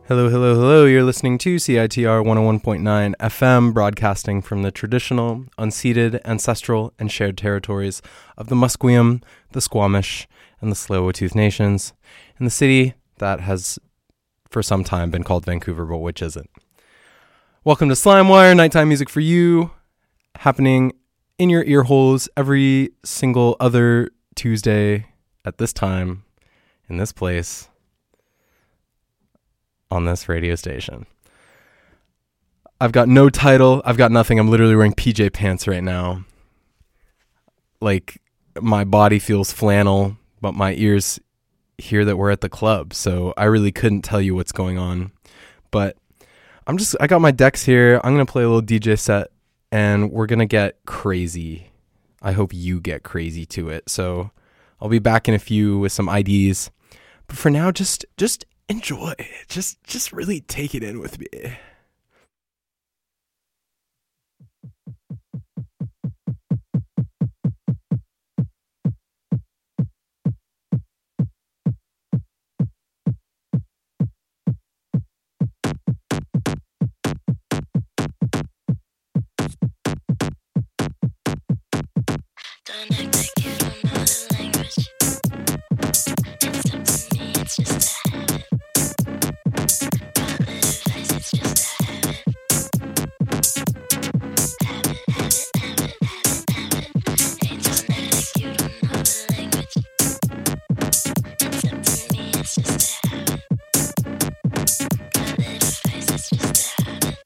Hello, hello, hello. You're listening to CITR 101.9 FM, broadcasting from the traditional, unceded, ancestral, and shared territories of the Musqueam, the Squamish, and the Tsleil-Waututh Nations, in the city that has for some time been called Vancouver, but which isn't. Welcome to Slimewire, nighttime music for you, happening in your ear holes every single other Tuesday at this time, in this place, on this radio station. I've got no title. I've got nothing. I'm literally wearing PJ pants right now. Like, my body feels flannel, but my ears hear that we're at the club. So I really couldn't tell you what's going on. But I got my decks here. I'm going to play a little DJ set and we're going to get crazy. I hope you get crazy to it. So I'll be back in a few with some IDs. But for now, just enjoy. Just really take it in with me. Don't act like you don't know the language. It's up to me, it's just a habit. Call it advice, it's just a habit. Habit. Hey, don't act like you don't know the language. It's up to me, it's just a habit. Call it advice, it's just a habit.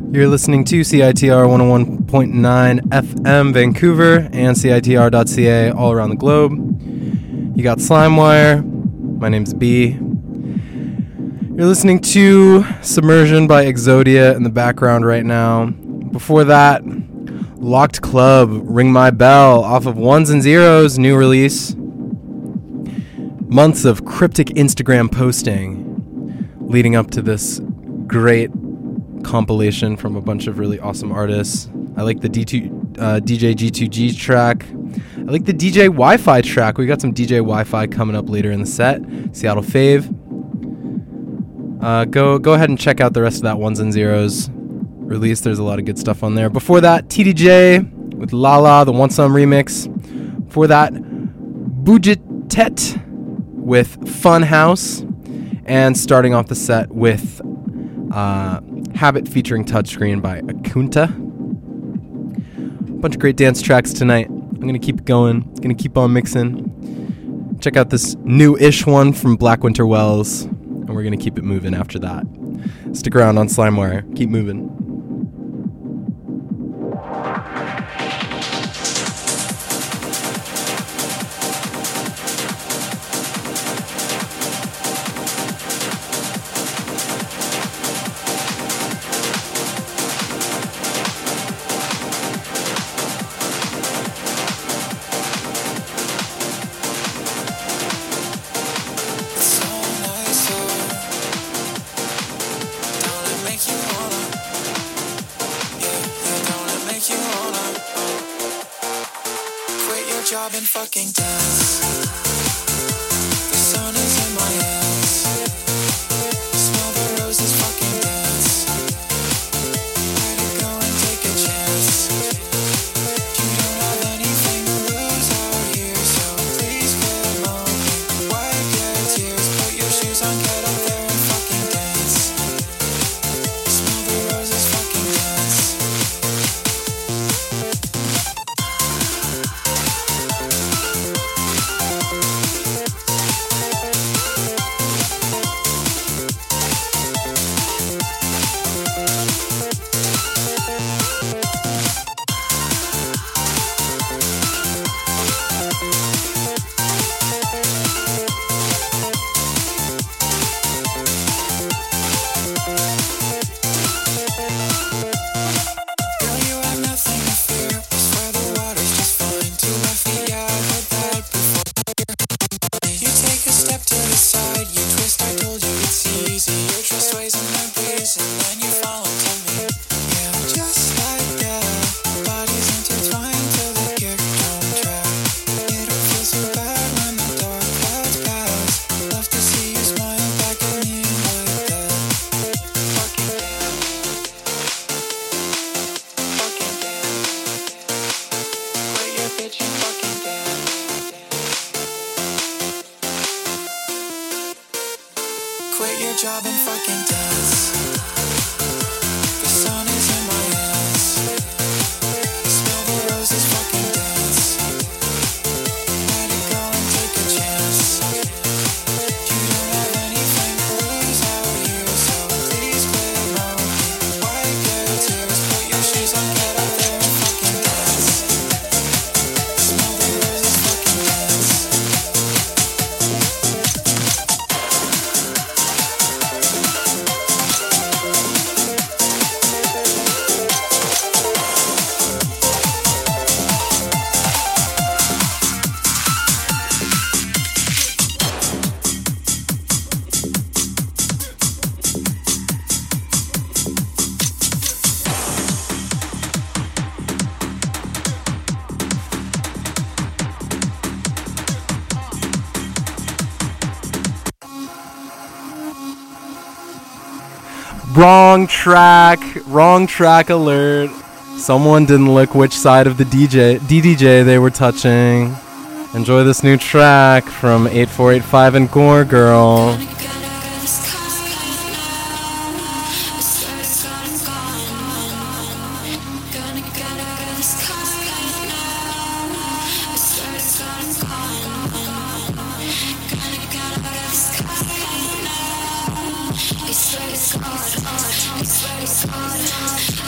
You're listening to CITR 101.9 FM Vancouver and CITR.ca all around the globe. You got Slimewire. My name's B. You're listening to Submersion by Exodia in the background right now. Before that, Locked Club, Ring My Bell off of Ones and Zeros, new release. Months of cryptic Instagram posting leading up to this great compilation from a bunch of really awesome artists. I like the DJ G2G track. I like the DJ Wi-Fi track. We got some DJ Wi-Fi coming up later in the set. Seattle Fave. Go ahead and check out the rest of that Ones and Zeros release. There's a lot of good stuff on there. Before that, TDJ with Lala, the Want Some remix. Before that, Bujitet with Funhouse. And starting off the set with Habit featuring Touchscreen by Akunta. Bunch of great dance tracks tonight. I'm going to keep it going. Going to keep on mixing. Check out this new-ish one from Black Winter Wells. And we're going to keep it moving after that. Stick around on Slimewire. Keep moving. Job and fucking dance. The sun is in my hands. Smell the roses, fucking dance. Let it go and take a chance. You don't have anything to lose out here, so please quit moaning. Wipe your tears, put your shoes on, get up there and fucking dance. Smell the roses, fucking dance. Quit your job and fucking dance. The sun is in my hands. Smell the roses, fucking dance. Let it go and take a chance. You don't have anything to lose out here, so please quit moaning. Wipe your tears, put your shoes on, get up there and fucking dance. Smell the roses, fucking dance. Wrong track alert. Someone didn't look which side of the DDJ they were touching. Enjoy this new track from 8485 and Gore Girl. It's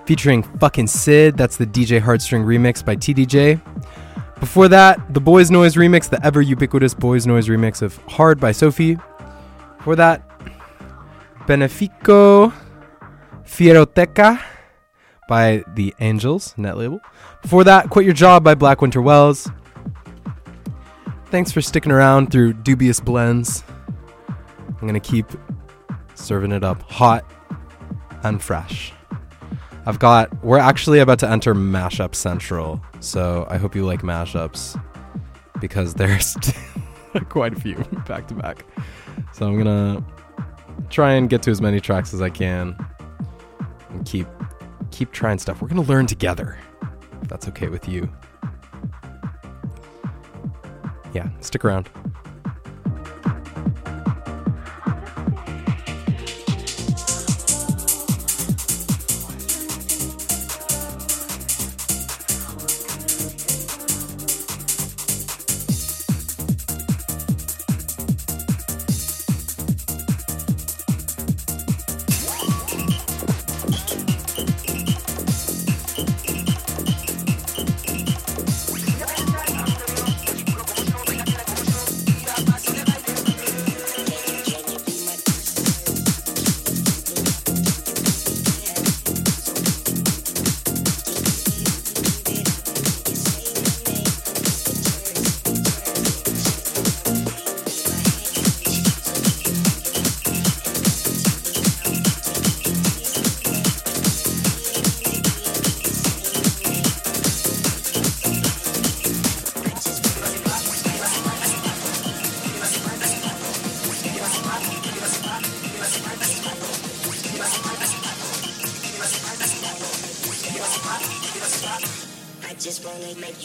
featuring fucking Sid. That's the DJ Heartstring remix by TDJ. Before that, the Boys Noise remix, the ever ubiquitous Boys Noise remix of Hard by Sophie. Before that, Benefico Fieroteca by The Angels, net label. Before that, Quit Your Job by Black Winter Wells. Thanks for sticking around through dubious blends. I'm going to keep serving it up hot and fresh. We're actually about to enter Mashup Central, so I hope you like mashups because there's quite a few back to back. So I'm going to try and get to as many tracks as I can and keep trying stuff. We're going to learn together, if that's okay with you. Yeah, stick around. I just wanna make you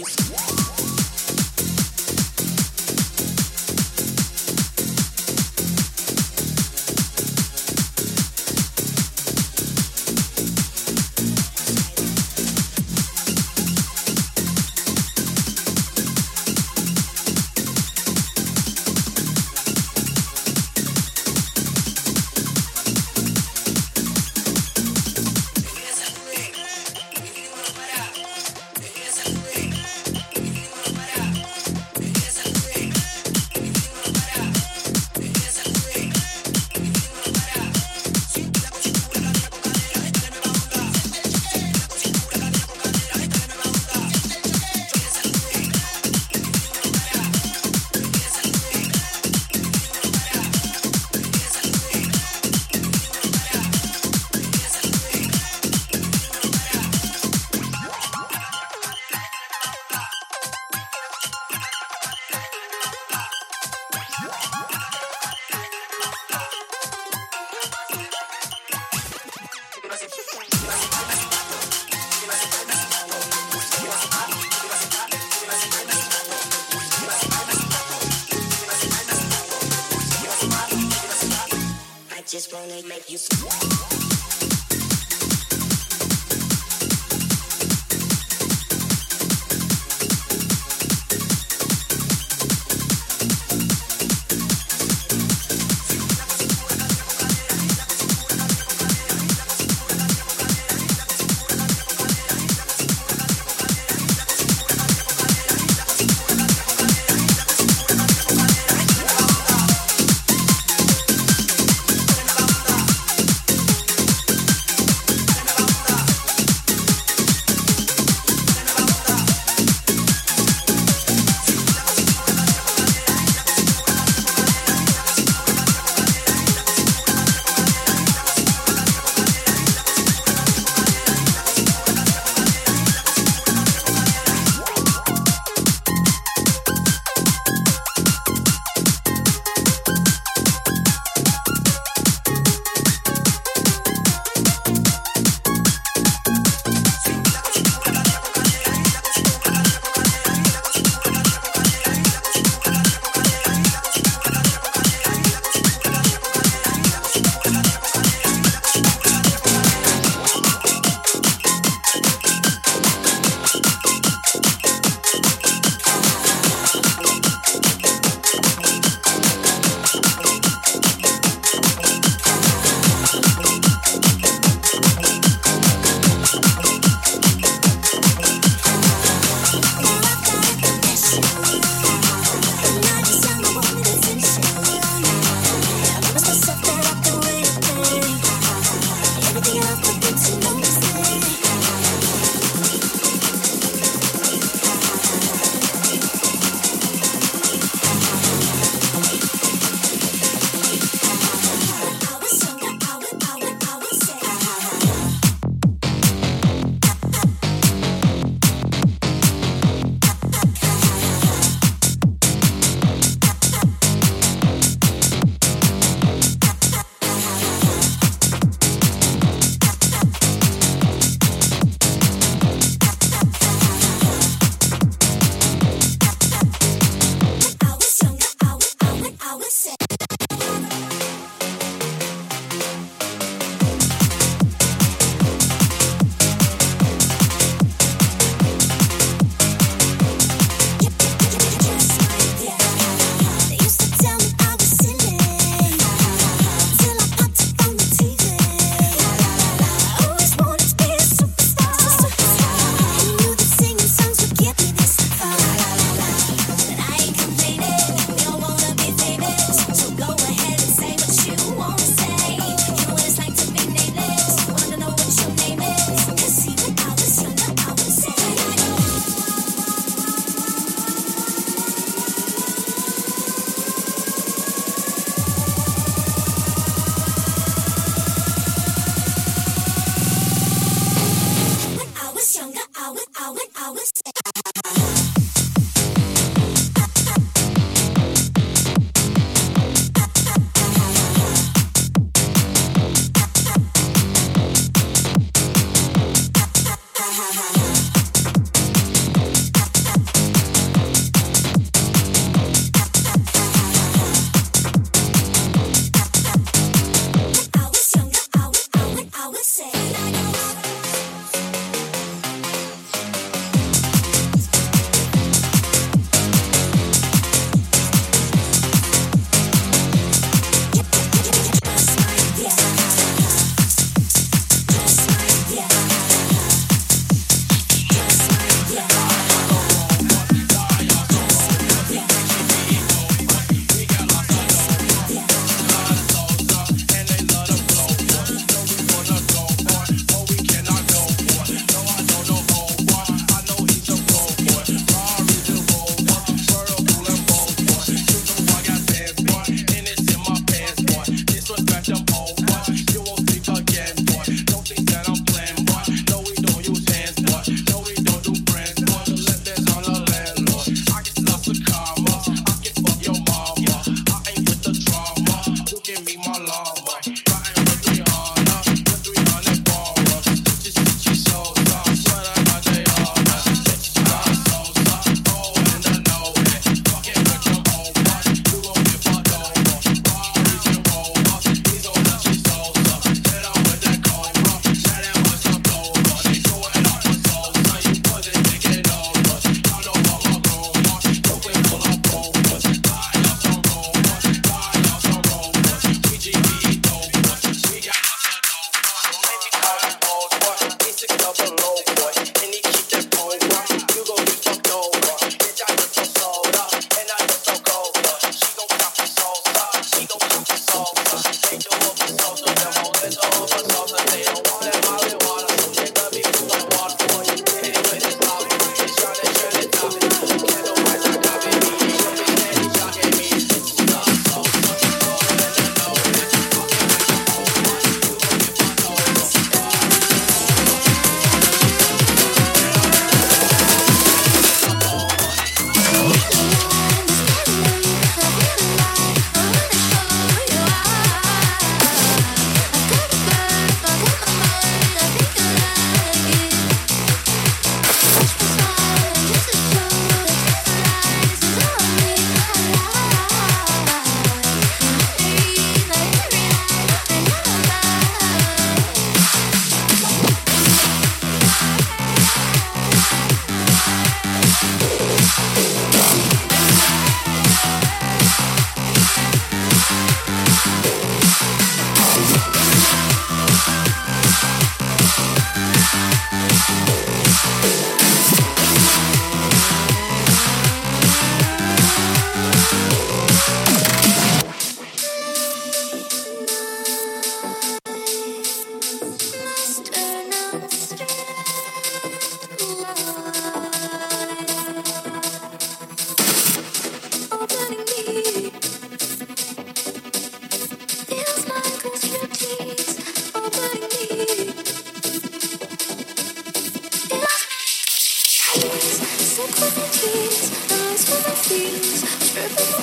just wanna make you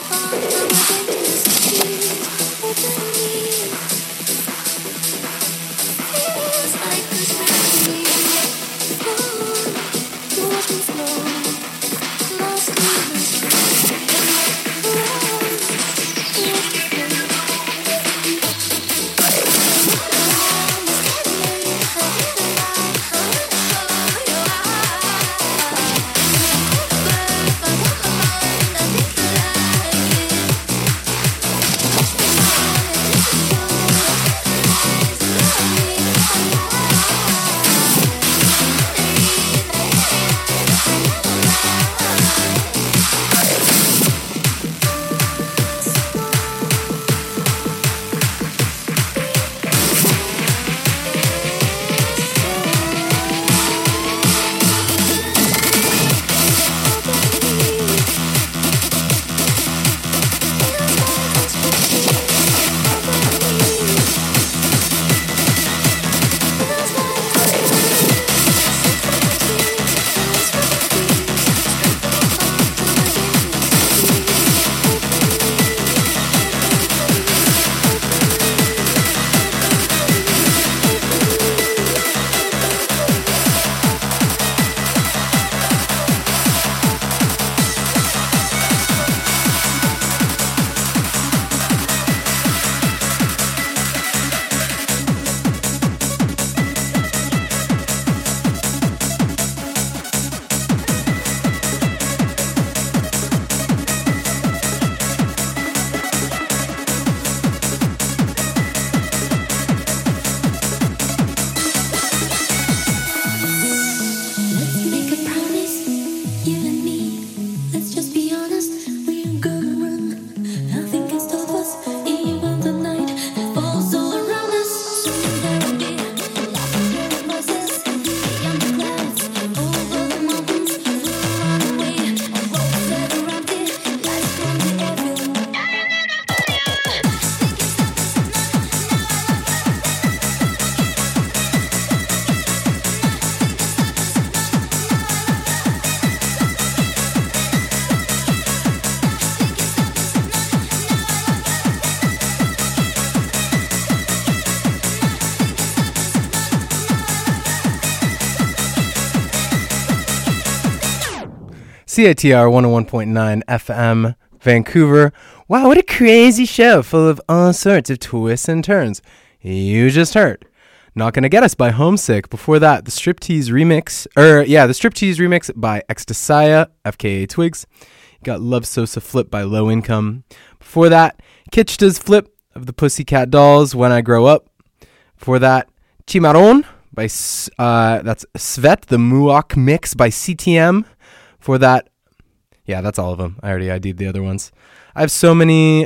CITR 101.9 FM, Vancouver. Wow, what a crazy show full of all sorts of twists and turns. You just heard Not Gonna Get Us by Homesick. Before that, the Striptease remix, the Striptease remix by Ecstasy, FKA Twigs. You got Love Sosa Flip by Low Income. Before that, Kitschta's Flip of the Pussycat Dolls, When I Grow Up. Before that, Chimarron by, that's Svet, the Muak Mix by CTM. For that, yeah, that's all of them. I already ID'd the other ones. I have so many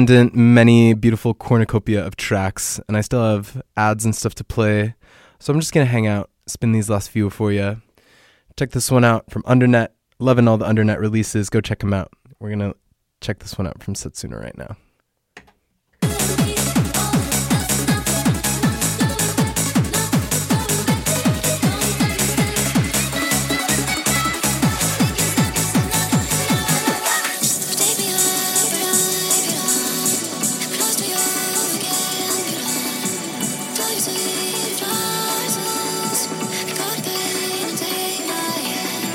many beautiful cornucopia of tracks, and I still have ads and stuff to play. So I'm just going to hang out, spin these last few for you. Check this one out from Undernet. Loving all the Undernet releases. Go check them out. We're going to check this one out from Setsuna right now.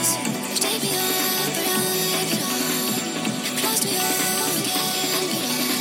Close to you again.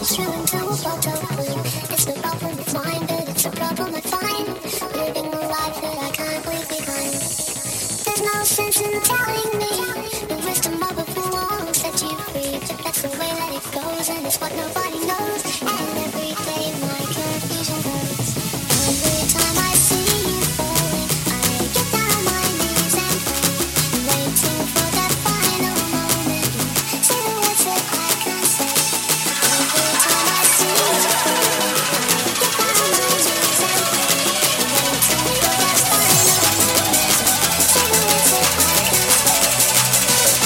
it's true until we're fucked up for you. It's no problem, it's mine, but it's a problem I find. Living a life that I can't leave behind. There's no sense in telling me the wisdom of a fool won't set you free. But that's the way that it goes, and it's what nobody knows. And every day my confusion grows. Every time I see you falling, I get down on my knees and pray, waiting for that final moment. Say the words that I can't say. Every time I see you falling, I get down on my knees and pray, waiting for that final moment. Say the words that I can't say.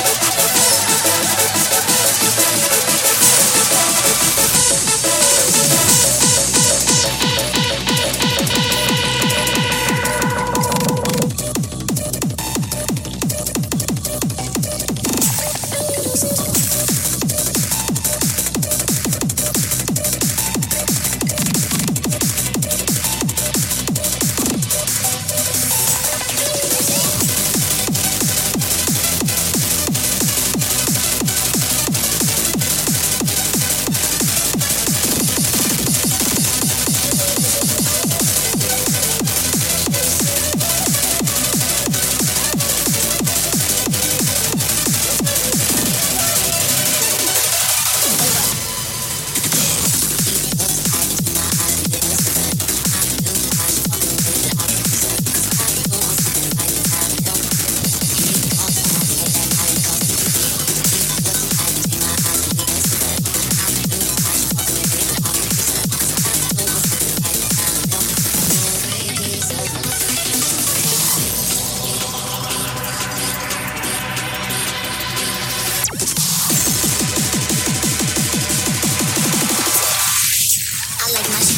I like my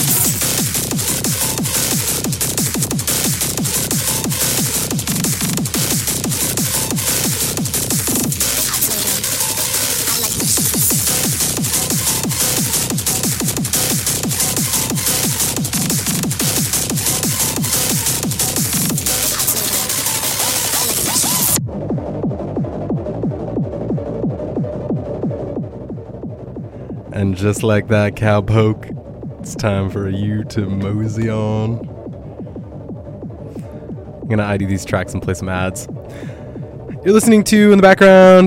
I like my And just like that, cowpoke, it's time for you to mosey on. I'm gonna ID these tracks and play some ads. You're listening to, in the background,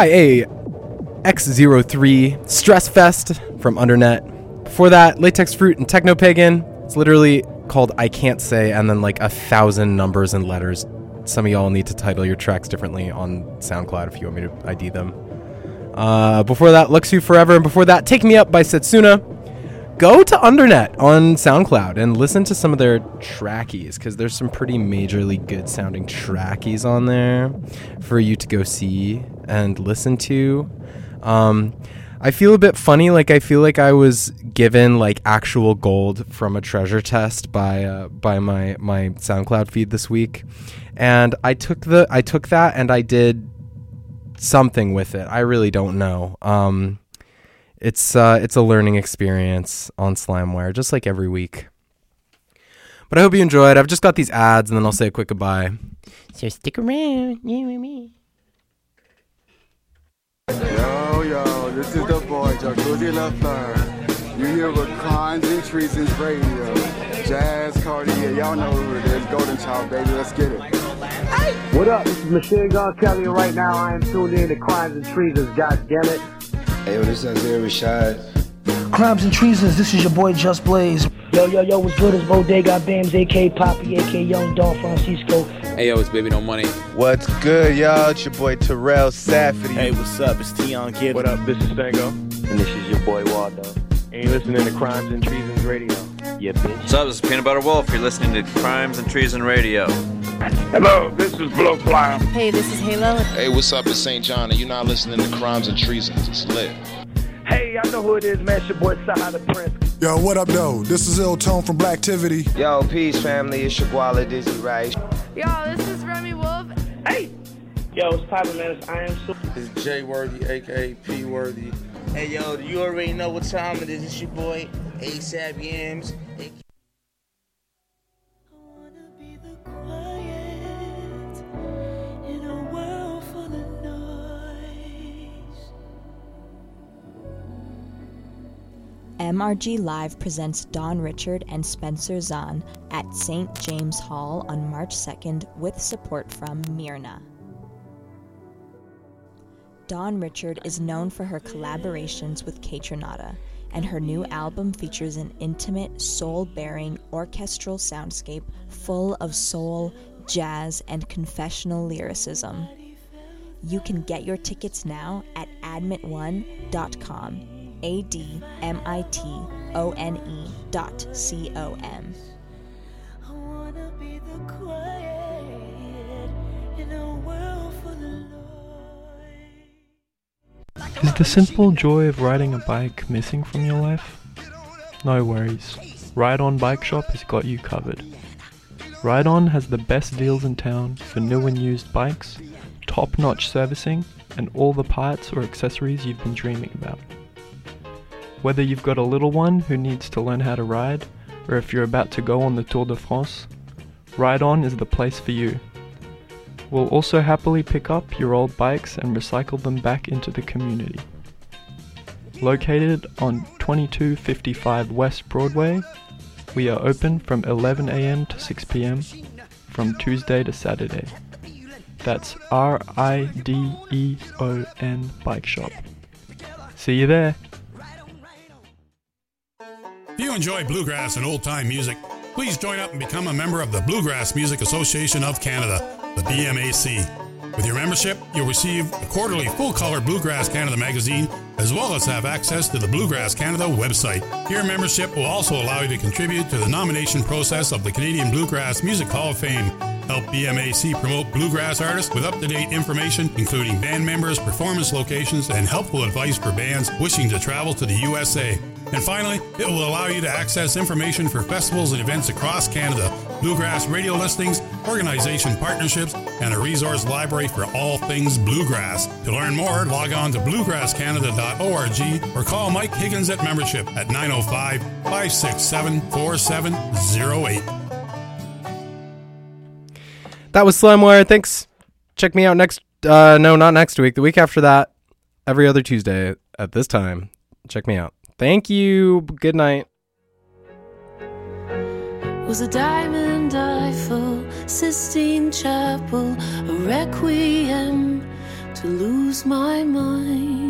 YAX03, Stress Fest from Undernet. Before that, Latex Fruit and Techno Pagan. It's literally called I Can't Say, and then like 1,000 numbers and letters. Some of y'all need to title your tracks differently on SoundCloud if you want me to ID them. Before that, Luxu Forever, and before that, Take Me Up by Setsuna. Go to Undernet on SoundCloud and listen to some of their trackies, because there's some pretty majorly good sounding trackies on there for you to go see and listen to. I feel a bit funny, like I feel like I was given like actual gold from a treasure test by my SoundCloud feed this week, and I took that and I did something with it. I really don't know. It's a learning experience on SlimeWire, just like every week. But I hope you enjoyed. I've just got these ads, and then I'll say a quick goodbye. So stick around. Yeah, with me. Yo, this is the boy, Jacuzzi LaFleur. You here with Crimes and Treasons Radio. Jazz, Cartier, y'all know who it is. Golden Child, baby, let's get it. What up? This is Machine Gun Kelly, and right now I am tuned in to Crimes and Treasons, goddammit. Hey, yo, this is Isaiah Rashad. Crimes and Treasons, this is your boy Just Blaze. Yo, what's good? It's Bodega Bams, a.k.a. Poppy, a.k.a. Young Don Francisco. Hey, yo, it's Baby No Money. What's good, y'all? It's your boy Terrell Safety. Hey, what's up? It's Tion Kid. What up? This is Stango. And this is your boy Waldo. And you're listening to Crimes and Treasons Radio. Yeah, bitch. What's up? This is Peanut Butter Wolf. You're listening to Crimes and Treason Radio. Hello, this is Blowfly. Hey, this is Halo. Hey, what's up? It's St. John, and you're not listening to Crimes and Treasons. It's lit. Hey, I know who it is, man. It's your boy Saha the Prince. Yo, what up, though? This is Ill Tone from Blacktivity. Yo, peace, family. It's your Guala Dizzy Rice. Yo, this is Remy Wolf. Hey! Yo, it's Papa, man. It's I Am Super. It's J Worthy, a.k.a. P Worthy. Hey, yo, you already know what time it is. It's your boy, ASAP Yams. MRG Live presents Don Richard and Spencer Zahn at St. James Hall on March 2nd with support from Myrna. Dawn Richard is known for her collaborations with Kaytranada, and her new album features an intimate, soul-bearing orchestral soundscape full of soul, jazz, and confessional lyricism. You can get your tickets now at admit1.com, admitone.com. Is the simple joy of riding a bike missing from your life? No worries. Ride On Bike Shop has got you covered. Ride On has the best deals in town for new and used bikes, top-notch servicing, and all the parts or accessories you've been dreaming about. Whether you've got a little one who needs to learn how to ride, or if you're about to go on the Tour de France, Ride On is the place for you. We'll also happily pick up your old bikes and recycle them back into the community. Located on 2255 West Broadway, we are open from 11 a.m. to 6 p.m. from Tuesday to Saturday. That's RIDEON Bike Shop. See you there! If you enjoy bluegrass and old-time music, please join up and become a member of the Bluegrass Music Association of Canada, the BMAC. With your membership, you'll receive a quarterly full-color Bluegrass Canada magazine, as well as have access to the Bluegrass Canada website. Your membership will also allow you to contribute to the nomination process of the Canadian Bluegrass Music Hall of Fame. Help BMAC promote bluegrass artists with up-to-date information, including band members, performance locations, and helpful advice for bands wishing to travel to the USA. And finally, it will allow you to access information for festivals and events across Canada, bluegrass radio listings, organization partnerships, and a resource library for all things bluegrass. To learn more, log on to bluegrasscanada.org or call Mike Higgins at membership at 905-567-4708. That was Slimewire. Thanks. Check me out next, no, not next week, the week after that, every other Tuesday at this time. Check me out. Thank you. Good night. Was a diamond eye full, Sistine Chapel, a requiem to lose my mind.